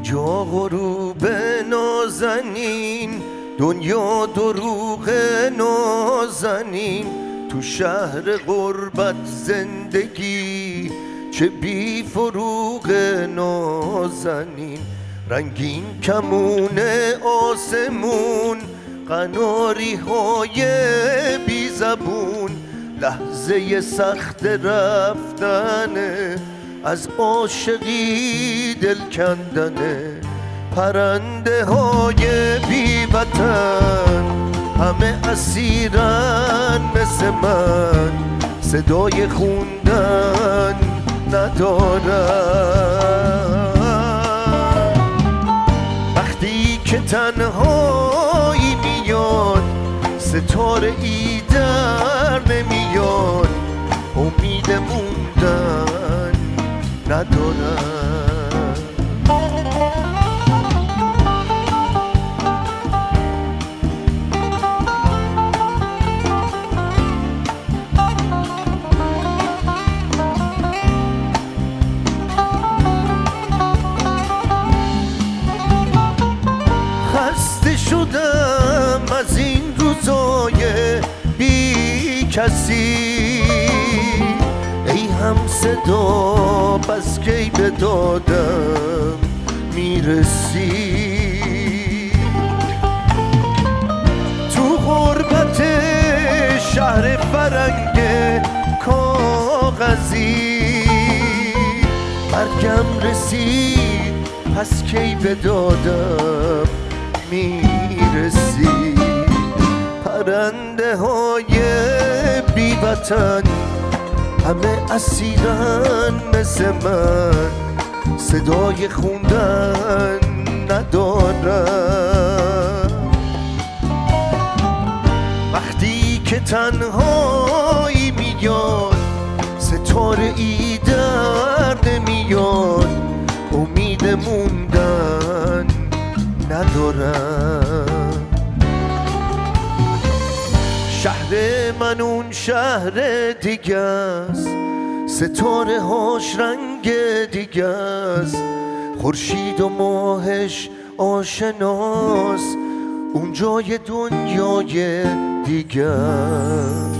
اینجا غروب نازنین، دنیا دروغ نازنین، تو شهر غربت زندگی چه بی فروغ نازنین. رنگین کمون آسمون، قناری های بی زبون، لحظه سخت رفتنه، از عاشقی دل کندنه. پرنده های بی وطن همه اسیرن مثل من، صدای خوندن ندارن. وقتی که تنهایی میاد، ستاره ای در نمیاد، امید موندن ندارن. خسته شدم از این روزای بی کسی، ای هم صدا بس کی به دادم میرسی. تو غربت شهر فرنگ کاغذی، مرگم رسید پس کی به دادم میرسی. پرنده های بی وطن همه اسیرن مثل من، صدای خوندن ندارن. وقتی که تنهایی میاد، ستاره ای در نمیاد، امید موندن ندارم. شهر من اون شهر دیگه است، ستاره هاش رنگ دیگه است، خورشید و ماهش آشناست، اون جای دنیای دیگه است.